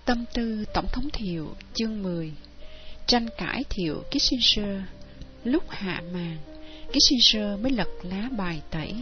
Tâm tư Tổng thống Thiệu, chương 10. Tranh cãi Thiệu Kissinger. Lúc hạ màn, Kissinger mới lật lá bài tẩy.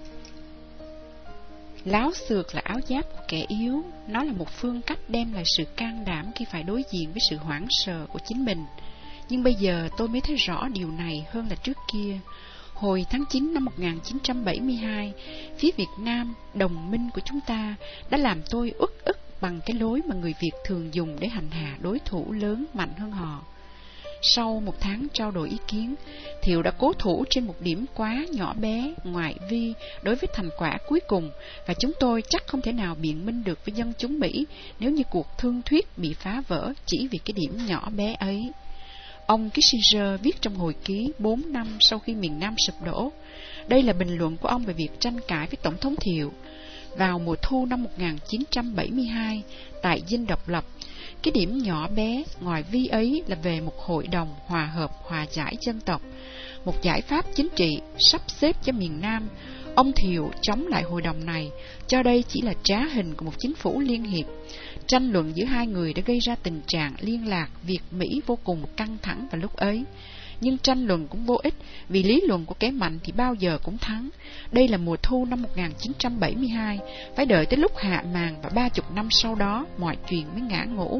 Láo xược là áo giáp của kẻ yếu. Nó là một phương cách đem lại sự can đảm khi phải đối diện với sự hoảng sợ của chính mình. Nhưng bây giờ tôi mới thấy rõ điều này hơn là trước kia. Hồi tháng 9 năm 1972, phía Việt Nam, đồng minh của chúng ta, đã làm tôi uất ức bằng cái lối mà người Việt thường dùng để hành hạ đối thủ lớn mạnh hơn họ. Sau một tháng trao đổi ý kiến, Thiệu đã cố thủ trên một điểm quá nhỏ bé, ngoại vi đối với thành quả cuối cùng, và chúng tôi chắc không thể nào biện minh được với dân chúng Mỹ nếu như cuộc thương thuyết bị phá vỡ chỉ vì cái điểm nhỏ bé ấy. Ông Kissinger viết trong hồi ký 4 năm sau khi miền Nam sụp đổ. Đây là bình luận của ông về việc tranh cãi với Tổng thống Thiệu. Vào mùa thu năm 1972, tại Dinh Độc Lập, cái điểm nhỏ bé, ngoại vi ấy là về một hội đồng hòa hợp hòa giải dân tộc, một giải pháp chính trị sắp xếp cho miền Nam. Ông Thiệu chống lại hội đồng này, cho đây chỉ là trá hình của một chính phủ liên hiệp. Tranh luận giữa hai người đã gây ra tình trạng liên lạc Việt-Mỹ vô cùng căng thẳng vào lúc ấy. Nhưng tranh luận cũng vô ích, vì lý luận của kẻ mạnh thì bao giờ cũng thắng. Đây là mùa thu năm 1972, phải đợi tới lúc hạ màn và 30 năm sau đó mọi chuyện mới ngã ngũ.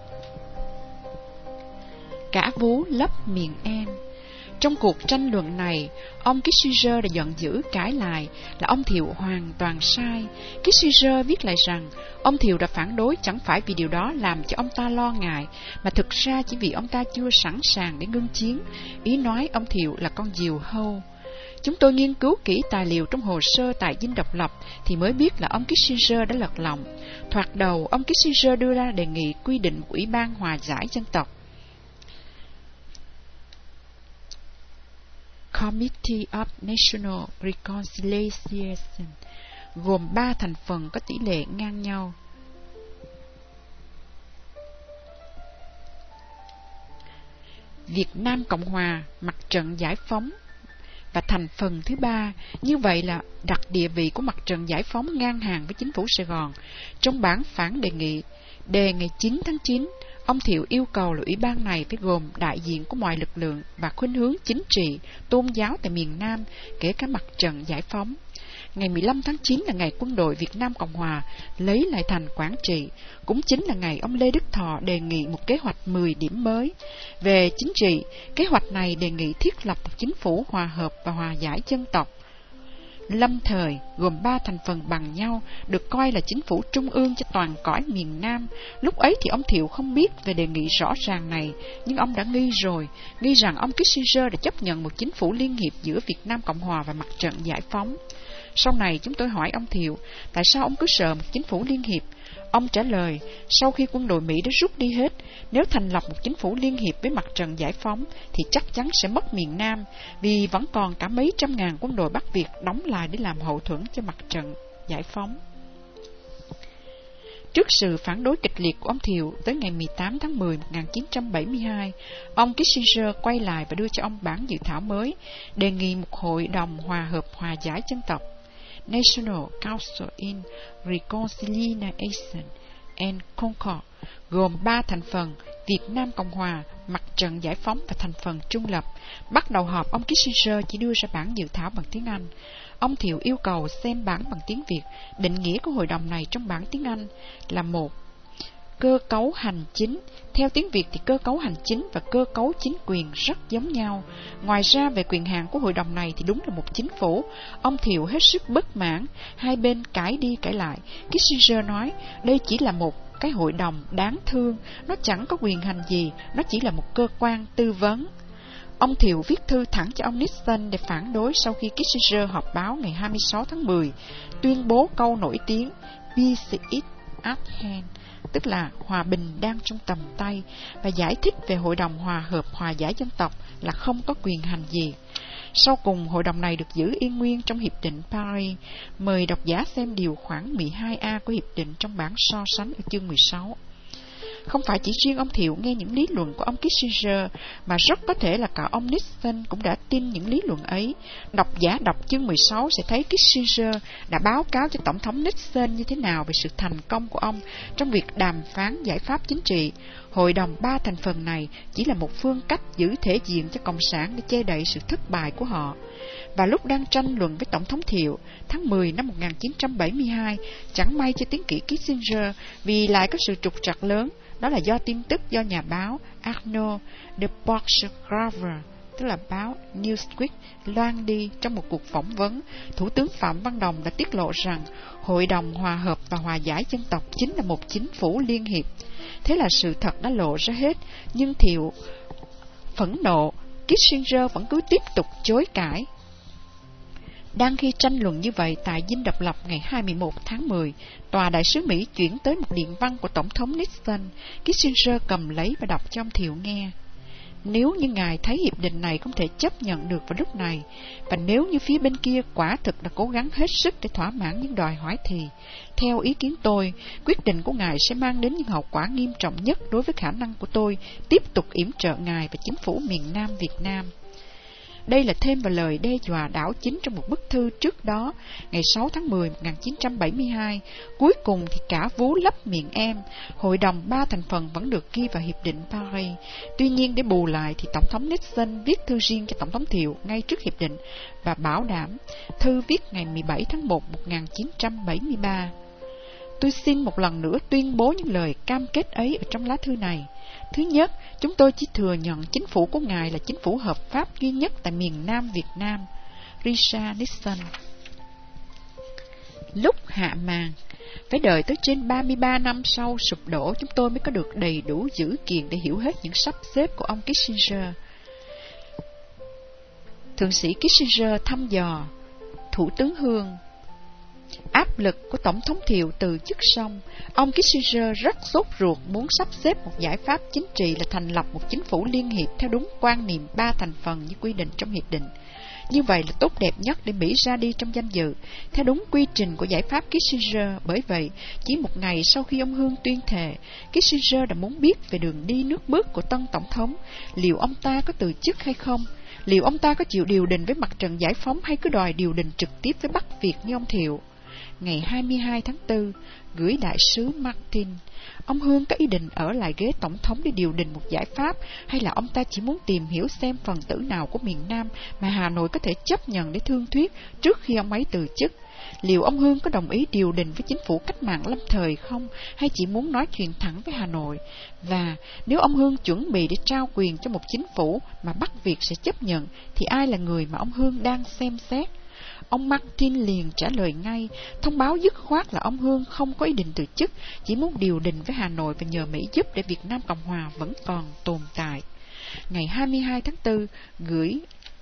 Cả vú lấp miệng em. Trong cuộc tranh luận này, ông Kissinger đã giận dữ cãi lại là ông Thiệu hoàn toàn sai. Kissinger viết lại rằng ông Thiệu đã phản đối chẳng phải vì điều đó làm cho ông ta lo ngại, mà thực ra chỉ vì ông ta chưa sẵn sàng để ngưng chiến. Ý nói ông Thiệu là con diều hâu. Chúng tôi nghiên cứu kỹ tài liệu trong hồ sơ tại Dinh Độc Lập thì mới biết là ông Kissinger đã lật lọng. Thoạt đầu, ông Kissinger đưa ra đề nghị quy định của Ủy ban Hòa giải Dân tộc, Committee of National Reconciliation, gồm 3 thành phần có tỷ lệ ngang nhau. Việt Nam Cộng Hòa, Mặt trận Giải phóng và thành phần thứ 3. Như vậy là đặt địa vị của Mặt trận Giải phóng ngang hàng với chính phủ Sài Gòn. Trong bản phản đề nghị đề ngày 9 tháng 9, ông Thiệu yêu cầu là ủy ban này phải gồm đại diện của mọi lực lượng và khuynh hướng chính trị, tôn giáo tại miền Nam, kể cả Mặt trận Giải phóng. Ngày 15 tháng 9 là ngày quân đội Việt Nam Cộng Hòa lấy lại thành Quảng Trị, cũng chính là ngày ông Lê Đức Thọ đề nghị một kế hoạch 10 điểm mới. Về chính trị, kế hoạch này đề nghị thiết lập một chính phủ hòa hợp và hòa giải dân tộc lâm thời, gồm 3 thành phần bằng nhau, được coi là chính phủ trung ương cho toàn cõi miền Nam. Lúc ấy thì ông Thiệu không biết về đề nghị rõ ràng này, nhưng ông đã nghi rồi, nghi rằng ông Kissinger đã chấp nhận một chính phủ liên hiệp giữa Việt Nam Cộng Hòa và Mặt trận Giải phóng. Sau này chúng tôi hỏi ông Thiệu, tại sao ông cứ sợ một chính phủ liên hiệp? Ông trả lời, sau khi quân đội Mỹ đã rút đi hết, nếu thành lập một chính phủ liên hiệp với Mặt trận Giải phóng thì chắc chắn sẽ mất miền Nam, vì vẫn còn cả mấy trăm ngàn quân đội Bắc Việt đóng lại để làm hậu thuẫn cho Mặt trận Giải phóng. Trước sự phản đối kịch liệt của ông Thiệu, tới ngày 18 tháng 10 1972, ông Kissinger quay lại và đưa cho ông bản dự thảo mới, đề nghị một hội đồng hòa hợp hòa giải dân tộc, National Council in Reconciliation and Concord, gồm 3 thành phần: Việt Nam Cộng Hòa, Mặt trận Giải phóng và thành phần trung lập. Bắt đầu họp, ông Kissinger chỉ đưa ra bản dự thảo bằng tiếng Anh. Ông Thiệu yêu cầu xem bản bằng tiếng Việt. Định nghĩa của hội đồng này trong bản tiếng Anh là một cơ cấu hành chính. Theo tiếng Việt thì cơ cấu hành chính và cơ cấu chính quyền rất giống nhau. Ngoài ra, về quyền hạn của hội đồng này thì đúng là một chính phủ. Ông Thiệu hết sức bất mãn, hai bên cãi đi cãi lại. Kissinger nói, đây chỉ là một cái hội đồng đáng thương, nó chẳng có quyền hành gì, nó chỉ là một cơ quan tư vấn. Ông Thiệu viết thư thẳng cho ông Nixon để phản đối sau khi Kissinger họp báo ngày 26 tháng 10, tuyên bố câu nổi tiếng Peace is at hand, tức là hòa bình đang trong tầm tay, và giải thích về hội đồng hòa hợp hòa giải dân tộc là không có quyền hành gì. Sau cùng, hội đồng này được giữ yên nguyên trong Hiệp định Paris. Mời độc giả xem điều khoản 12A của Hiệp định trong bản so sánh ở chương 16. Không phải chỉ riêng ông Thiệu nghe những lý luận của ông Kissinger, mà rất có thể là cả ông Nixon cũng đã tin những lý luận ấy. Độc giả đọc chương 16 sẽ thấy Kissinger đã báo cáo cho Tổng thống Nixon như thế nào về sự thành công của ông trong việc đàm phán giải pháp chính trị. Hội đồng 3 thành phần này chỉ là một phương cách giữ thể diện cho Cộng sản để che đậy sự thất bại của họ. Và lúc đang tranh luận với Tổng thống Thiệu, tháng 10 năm 1972, chẳng may cho tiến sĩ Kissinger vì lại có sự trục trặc lớn. Đó là do tin tức do nhà báo Arnold de Borchgrave, tức là báo Newsweek, loan đi trong một cuộc phỏng vấn. Thủ tướng Phạm Văn Đồng đã tiết lộ rằng Hội đồng Hòa hợp và Hòa giải dân tộc chính là một chính phủ liên hiệp. Thế là sự thật đã lộ ra hết, nhưng Thiệu phẫn nộ, Kissinger vẫn cứ tiếp tục chối cãi. Đang khi tranh luận như vậy tại Dinh Độc Lập ngày 21 tháng 10, tòa đại sứ Mỹ chuyển tới một điện văn của Tổng thống Nixon. Kissinger cầm lấy và đọc cho ông Thiệu nghe. Nếu như ngài thấy hiệp định này không thể chấp nhận được vào lúc này, và nếu như phía bên kia quả thực đã cố gắng hết sức để thỏa mãn những đòi hỏi thì, theo ý kiến tôi, quyết định của ngài sẽ mang đến những hậu quả nghiêm trọng nhất đối với khả năng của tôi tiếp tục yểm trợ ngài và chính phủ miền Nam Việt Nam. Đây là thêm vào lời đe dọa đảo chính trong một bức thư trước đó, ngày 6 tháng 10 1972. Cuối cùng thì cả vú lấp miệng em, Hội đồng 3 thành phần vẫn được ghi vào Hiệp định Paris. Tuy nhiên để bù lại thì Tổng thống Nixon viết thư riêng cho Tổng thống Thiệu ngay trước hiệp định và bảo đảm. Thư viết ngày 17 tháng 1 1973. Tôi xin một lần nữa tuyên bố những lời cam kết ấy ở trong lá thư này. Thứ nhất, chúng tôi chỉ thừa nhận chính phủ của ngài là chính phủ hợp pháp duy nhất tại miền Nam Việt Nam. Richard Nixon. Lúc hạ màn, phải đợi tới trên 33 năm sau sụp đổ chúng tôi mới có được đầy đủ dữ kiện để hiểu hết những sắp xếp của ông Kissinger. Thượng sĩ Kissinger thăm dò Thủ tướng Hương. Áp lực của Tổng thống Thiệu từ chức xong, ông Kissinger rất sốt ruột muốn sắp xếp một giải pháp chính trị là thành lập một chính phủ liên hiệp theo đúng quan niệm 3 thành phần như quy định trong hiệp định. Như vậy là tốt đẹp nhất để Mỹ ra đi trong danh dự, theo đúng quy trình của giải pháp Kissinger. Bởi vậy, chỉ một ngày sau khi ông Hương tuyên thệ, Kissinger đã muốn biết về đường đi nước bước của tân Tổng thống, liệu ông ta có từ chức hay không, liệu ông ta có chịu điều đình với mặt trận giải phóng hay cứ đòi điều đình trực tiếp với Bắc Việt như ông Thiệu. Ngày 22 tháng 4, gửi đại sứ Martin. Ông Hương có ý định ở lại ghế tổng thống để điều đình một giải pháp, hay là ông ta chỉ muốn tìm hiểu xem phần tử nào của miền Nam mà Hà Nội có thể chấp nhận để thương thuyết trước khi ông ấy từ chức? Liệu ông Hương có đồng ý điều đình với chính phủ cách mạng lâm thời không, hay chỉ muốn nói chuyện thẳng với Hà Nội? Và nếu ông Hương chuẩn bị để trao quyền cho một chính phủ mà Bắc Việt sẽ chấp nhận, thì ai là người mà ông Hương đang xem xét? Ông Martin liền trả lời ngay, thông báo dứt khoát là ông Hương không có ý định từ chức, chỉ muốn điều đình với Hà Nội và nhờ Mỹ giúp để Việt Nam Cộng Hòa vẫn còn tồn tại. Ngày 22 tháng 4, gửi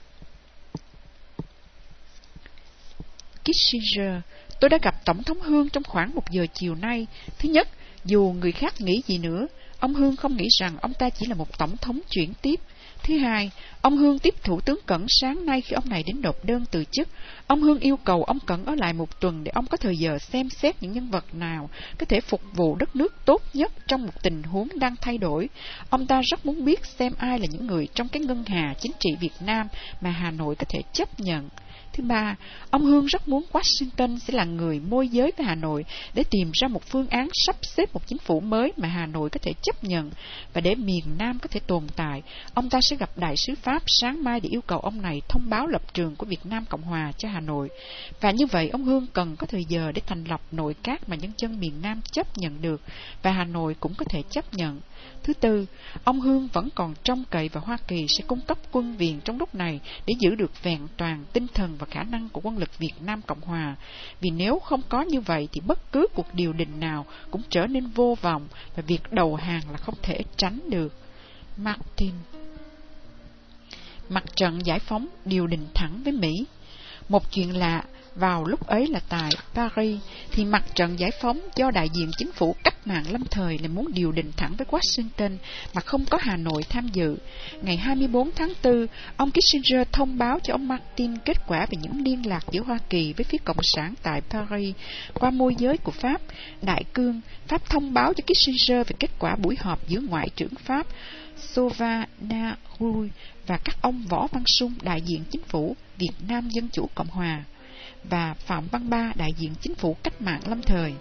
Kissinger. Tôi đã gặp Tổng thống Hương trong khoảng 1 giờ chiều nay. Thứ nhất, dù người khác nghĩ gì nữa, ông Hương không nghĩ rằng ông ta chỉ là một tổng thống chuyển tiếp. Thứ hai, ông Hương tiếp Thủ tướng Cẩn sáng nay khi ông này đến nộp đơn từ chức. Ông Hương yêu cầu ông Cẩn ở lại 1 tuần để ông có thời giờ xem xét những nhân vật nào có thể phục vụ đất nước tốt nhất trong một tình huống đang thay đổi. Ông ta rất muốn biết xem ai là những người trong cái ngân hà chính trị Việt Nam mà Hà Nội có thể chấp nhận. Thứ ba, ông Hương rất muốn Washington sẽ là người môi giới với Hà Nội để tìm ra một phương án sắp xếp một chính phủ mới mà Hà Nội có thể chấp nhận. Và để miền Nam có thể tồn tại, ông ta sẽ gặp đại sứ Pháp sáng mai để yêu cầu ông này thông báo lập trường của Việt Nam Cộng Hòa cho Hà Nội. Và như vậy, ông Hương cần có thời giờ để thành lập nội các mà nhân dân miền Nam chấp nhận được, và Hà Nội cũng có thể chấp nhận. Thứ tư, ông Hương vẫn còn trông cậy vào Hoa Kỳ sẽ cung cấp quân viện trong lúc này để giữ được vẹn toàn tinh thần và khả năng của quân lực Việt Nam Cộng Hòa. Vì nếu không có như vậy thì bất cứ cuộc điều đình nào cũng trở nên vô vọng và việc đầu hàng là không thể tránh được. Martin. Mặt trận giải phóng điều đình thẳng với Mỹ. Một chuyện lạ Vào lúc ấy là tại Paris, thì mặt trận giải phóng do đại diện chính phủ cách mạng lâm thời là muốn điều đình thẳng với Washington mà không có Hà Nội tham dự. Ngày 24 tháng 4, ông Kissinger thông báo cho ông Martin kết quả về những liên lạc giữa Hoa Kỳ với phía Cộng sản tại Paris qua môi giới của Pháp. Đại cương, Pháp thông báo cho Kissinger về kết quả buổi họp giữa Ngoại trưởng Pháp Sauvagnargues và các ông Võ Văn Sung, đại diện chính phủ Việt Nam Dân Chủ Cộng Hòa, và Phạm Văn Ba, đại diện chính phủ cách mạng lâm thời.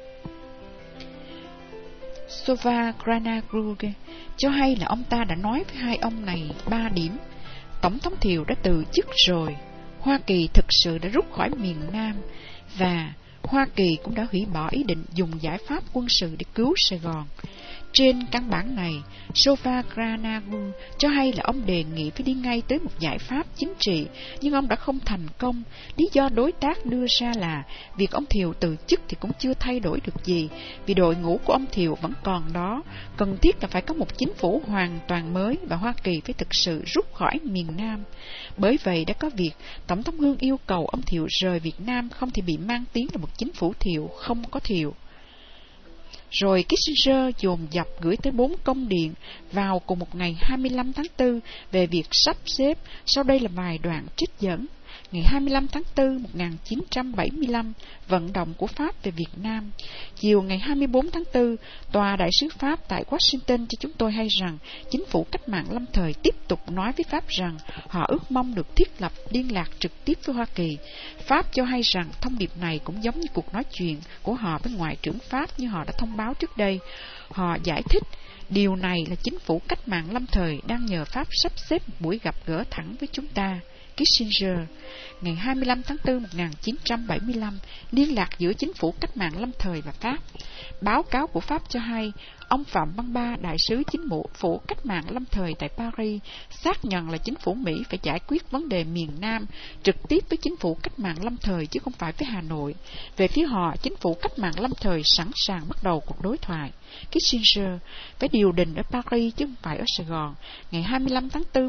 Sauvagnargues cho hay là ông ta đã nói với hai ông này 3 điểm. Tổng thống Thiệu đã từ chức rồi, Hoa Kỳ thực sự đã rút khỏi miền Nam, và Hoa Kỳ cũng đã hủy bỏ ý định dùng giải pháp quân sự để cứu Sài Gòn. Trên căn bản này, Sauvagnargues cho hay là ông đề nghị phải đi ngay tới một giải pháp chính trị, nhưng ông đã không thành công. Lý do đối tác đưa ra là việc ông Thiệu từ chức thì cũng chưa thay đổi được gì, vì đội ngũ của ông Thiệu vẫn còn đó. Cần thiết là phải có một chính phủ hoàn toàn mới, và Hoa Kỳ phải thực sự rút khỏi miền Nam. Bởi vậy đã có việc Tổng thống Hương yêu cầu ông Thiệu rời Việt Nam, không thì bị mang tiếng là một chính phủ Thiệu không có Thiệu. Rồi Kissinger dồn dập gửi tới 4 công điện vào cùng một ngày 25 tháng 4 về việc sắp xếp. Sau đây là vài đoạn trích dẫn. Ngày 25 tháng 4 1975, vận động của Pháp về Việt Nam. Chiều ngày 24 tháng 4, Tòa Đại sứ Pháp tại Washington cho chúng tôi hay rằng chính phủ cách mạng lâm thời tiếp tục nói với Pháp rằng họ ước mong được thiết lập liên lạc trực tiếp với Hoa Kỳ. Pháp cho hay rằng thông điệp này cũng giống như cuộc nói chuyện của họ với Ngoại trưởng Pháp như họ đã thông báo trước đây. Họ giải thích điều này là chính phủ cách mạng lâm thời đang nhờ Pháp sắp xếp một buổi gặp gỡ thẳng với chúng ta. Kissinger, ngày 25 tháng 4 1975, liên lạc giữa chính phủ cách mạng lâm thời và Pháp. Báo cáo của Pháp cho hay, ông Phạm Văn Ba, đại sứ chính phủ cách mạng lâm thời tại Paris, xác nhận là chính phủ Mỹ phải giải quyết vấn đề miền Nam trực tiếp với chính phủ cách mạng lâm thời chứ không phải với Hà Nội. Về phía họ, chính phủ cách mạng lâm thời sẵn sàng bắt đầu cuộc đối thoại. Kissinger phải điều đình ở Paris chứ không phải ở Sài Gòn. Ngày 25 tháng 4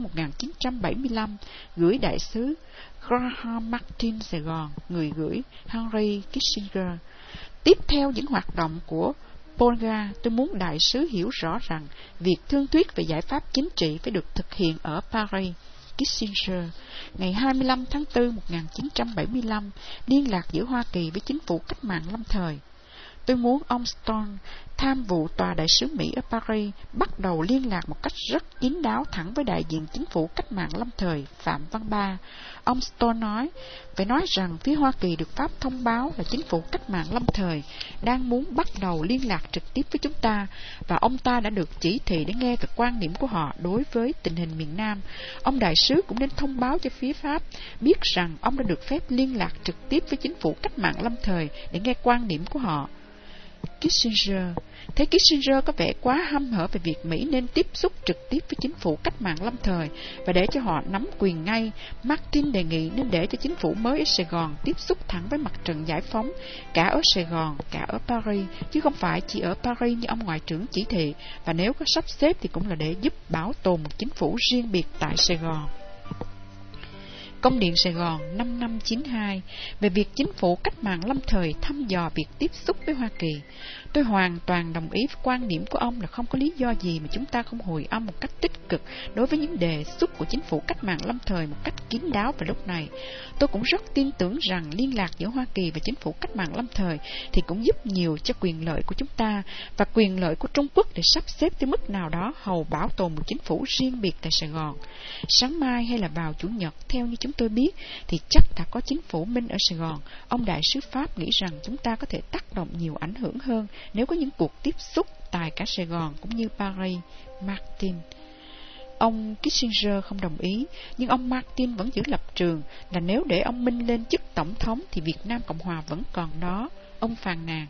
1975, gửi đại sứ Graham Martin Sài Gòn, người gửi Henry Kissinger. Tiếp theo những hoạt động của Polga, tôi muốn đại sứ hiểu rõ rằng việc thương thuyết về giải pháp chính trị phải được thực hiện ở Paris. Kissinger, ngày 25 tháng 4 1975, liên lạc giữa Hoa Kỳ với chính phủ cách mạng lâm thời. Tôi muốn ông Stone, tham vụ tòa đại sứ Mỹ ở Paris, bắt đầu liên lạc một cách rất kín đáo thẳng với đại diện chính phủ cách mạng lâm thời Phạm Văn Ba. Ông Stone nói, phải nói rằng phía Hoa Kỳ được Pháp thông báo là chính phủ cách mạng lâm thời đang muốn bắt đầu liên lạc trực tiếp với chúng ta, và ông ta đã được chỉ thị để nghe về quan điểm của họ đối với tình hình miền Nam. Ông đại sứ cũng nên thông báo cho phía Pháp biết rằng ông đã được phép liên lạc trực tiếp với chính phủ cách mạng lâm thời để nghe quan điểm của họ. Kissinger, thấy Kissinger có vẻ quá hăm hở về việc Mỹ nên tiếp xúc trực tiếp với chính phủ cách mạng lâm thời và để cho họ nắm quyền ngay, Martin đề nghị nên để cho chính phủ mới ở Sài Gòn tiếp xúc thẳng với mặt trận giải phóng, cả ở Sài Gòn, cả ở Paris, chứ không phải chỉ ở Paris như ông Ngoại trưởng chỉ thị, và nếu có sắp xếp thì cũng là để giúp bảo tồn một chính phủ riêng biệt tại Sài Gòn. Công điện Sài Gòn 5592 về việc chính phủ cách mạng lâm thời thăm dò việc tiếp xúc với Hoa Kỳ. Tôi hoàn toàn đồng ý với quan điểm của ông là không có lý do gì mà chúng ta không hồi âm một cách tích cực đối với những đề xuất của chính phủ cách mạng lâm thời một cách kín đáo vào lúc này. Tôi cũng rất tin tưởng rằng liên lạc giữa Hoa Kỳ và chính phủ cách mạng lâm thời thì cũng giúp nhiều cho quyền lợi của chúng ta và quyền lợi của Trung Quốc để sắp xếp tới mức nào đó hầu bảo tồn một chính phủ riêng biệt tại Sài Gòn. Sáng mai hay là vào Chủ nhật, theo như chúng tôi biết, thì chắc đã có chính phủ Minh ở Sài Gòn. Ông đại sứ Pháp nghĩ rằng chúng ta có thể tác động nhiều ảnh hưởng hơn nếu có những cuộc tiếp xúc tại cả Sài Gòn cũng như Paris. Martin. Ông Kissinger không đồng ý, nhưng ông Martin vẫn giữ lập trường là nếu để ông Minh lên chức tổng thống thì Việt Nam Cộng Hòa vẫn còn đó. Ông phàn nàn.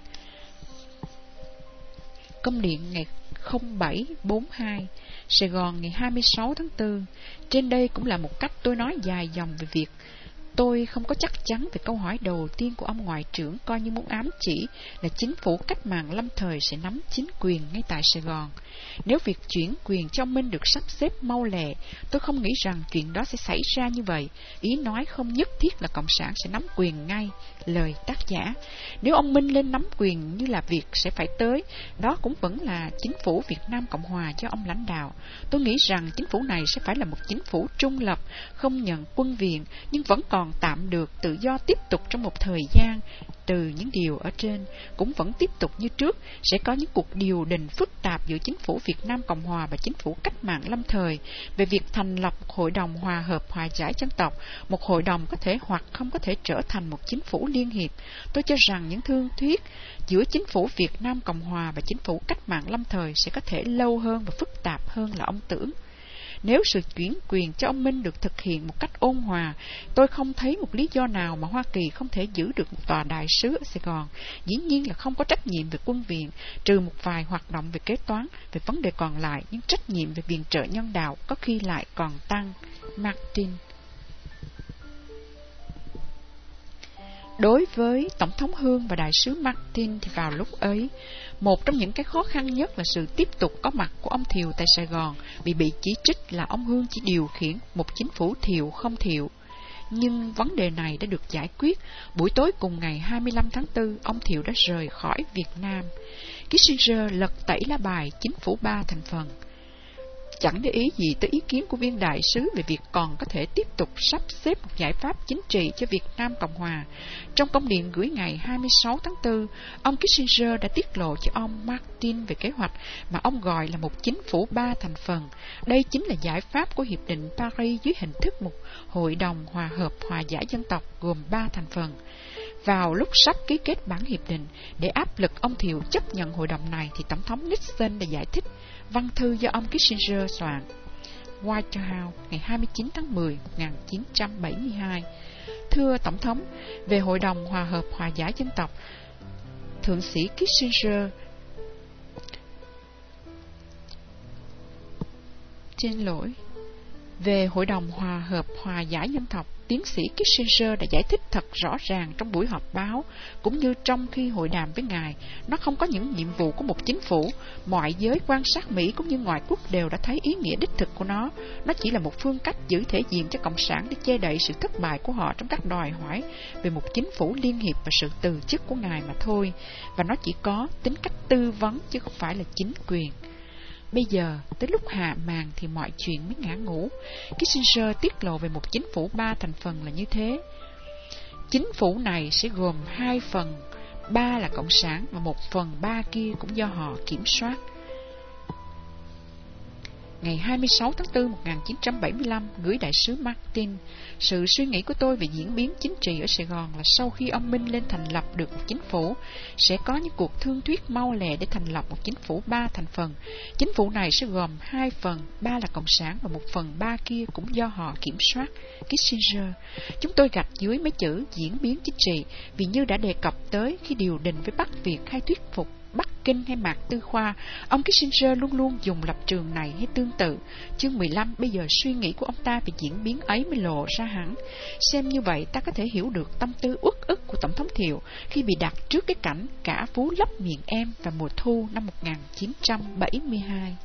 Công điện ngày 0742, Sài Gòn ngày 26 tháng 4. Trên đây cũng là một cách tôi nói dài dòng về việc Tôi không có chắc chắn về câu hỏi đầu tiên của ông Ngoại trưởng, coi như muốn ám chỉ là chính phủ cách mạng lâm thời sẽ nắm chính quyền ngay tại Sài Gòn. Nếu việc chuyển quyền cho ông Minh được sắp xếp mau lẹ, tôi không nghĩ rằng chuyện đó sẽ xảy ra như vậy. Ý nói không nhất thiết là Cộng sản sẽ nắm quyền ngay. Lời tác giả: nếu ông Minh lên nắm quyền như là việc sẽ phải tới, đó cũng vẫn là chính phủ Việt Nam Cộng Hòa do ông lãnh đạo. Tôi nghĩ rằng chính phủ này sẽ phải là một chính phủ trung lập, không nhận quân viện, nhưng vẫn còn tạm được tự do tiếp tục trong một thời gian. Từ những điều ở trên, cũng vẫn tiếp tục như trước, sẽ có những cuộc điều đình phức tạp giữa chính phủ Việt Nam Cộng Hòa và chính phủ cách mạng lâm thời về việc thành lập một hội đồng hòa hợp hòa giải dân tộc. Một hội đồng có thể hoặc không có thể trở thành một chính phủ liên hiệp. Tôi cho rằng những thương thuyết giữa chính phủ Việt Nam Cộng Hòa và chính phủ cách mạng lâm thời sẽ có thể lâu hơn và phức tạp hơn là ông tưởng. Nếu sự chuyển quyền cho ông Minh được thực hiện một cách ôn hòa, tôi không thấy một lý do nào mà Hoa Kỳ không thể giữ được một tòa đại sứ ở Sài Gòn. Dĩ nhiên là không có trách nhiệm về quân viện, trừ một vài hoạt động về kế toán. Về vấn đề còn lại, nhưng trách nhiệm về viện trợ nhân đạo có khi lại còn tăng. Martin. Đối với Tổng thống Hương và Đại sứ Martin thì vào lúc ấy, một trong những cái khó khăn nhất là sự tiếp tục có mặt của ông Thiệu tại Sài Gòn, bị chỉ trích là ông Hương chỉ điều khiển một chính phủ Thiệu không Thiệu. Nhưng vấn đề này đã được giải quyết. Buổi tối cùng ngày 25 tháng 4, ông Thiệu đã rời khỏi Việt Nam. Kissinger lật tẩy lá bài chính phủ 3 thành phần. Chẳng để ý gì tới ý kiến của viên đại sứ về việc còn có thể tiếp tục sắp xếp một giải pháp chính trị cho Việt Nam Cộng Hòa. Trong công điện gửi ngày 26 tháng 4, ông Kissinger đã tiết lộ cho ông Martin về kế hoạch mà ông gọi là một chính phủ 3 thành phần. Đây chính là giải pháp của Hiệp định Paris dưới hình thức một hội đồng hòa hợp hòa giải dân tộc gồm 3 thành phần. Vào lúc sắp ký kết bản hiệp định, để áp lực ông Thiệu chấp nhận hội đồng này, thì Tổng thống Nixon đã giải thích văn thư do ông Kissinger soạn. White House, ngày 29 tháng 10, 1972. Thưa Tổng thống, về Hội đồng Hòa hợp Hòa giải Dân tộc, Thượng sĩ Kissinger Về Hội đồng Hòa hợp Hòa giải Dân tộc, tiến sĩ Kissinger đã giải thích thật rõ ràng trong buổi họp báo, cũng như trong khi hội đàm với Ngài. Nó không có những nhiệm vụ của một chính phủ. Mọi giới quan sát Mỹ cũng như ngoại quốc đều đã thấy ý nghĩa đích thực của nó. Nó chỉ là một phương cách giữ thể diện cho Cộng sản để che đậy sự thất bại của họ trong các đòi hỏi về một chính phủ liên hiệp và sự từ chức của Ngài mà thôi. Và nó chỉ có tính cách tư vấn chứ không phải là chính quyền. Bây giờ, tới lúc hạ màn thì mọi chuyện mới ngã ngũ. Kissinger tiết lộ về một chính phủ 3 thành phần là như thế. Chính phủ này sẽ gồm 2 phần, 3 là Cộng sản và 1 phần 3 kia cũng do họ kiểm soát. Ngày 26 tháng 4, 1975, gửi đại sứ Martin. Sự suy nghĩ của tôi về diễn biến chính trị ở Sài Gòn là sau khi ông Minh lên thành lập được một chính phủ, sẽ có những cuộc thương thuyết mau lẹ để thành lập một chính phủ 3 thành phần. Chính phủ này sẽ gồm 2 phần, 3 là Cộng sản và 1 phần 3 kia cũng do họ kiểm soát. Kissinger. Chúng tôi gạch dưới mấy chữ diễn biến chính trị, vì như đã đề cập tới khi điều đình với Bắc Việt hay thuyết phục Bắc Kinh hay Mạc Tư Khoa, ông Kissinger luôn luôn dùng lập trường này hay tương tự. Chương 15, bây giờ suy nghĩ của ông ta về diễn biến ấy mới lộ ra hẳn. Xem như vậy ta có thể hiểu được tâm tư uất ức của Tổng thống Thiệu khi bị đặt trước cái cảnh cả vú lấp miệng em vào mùa thu năm 1972.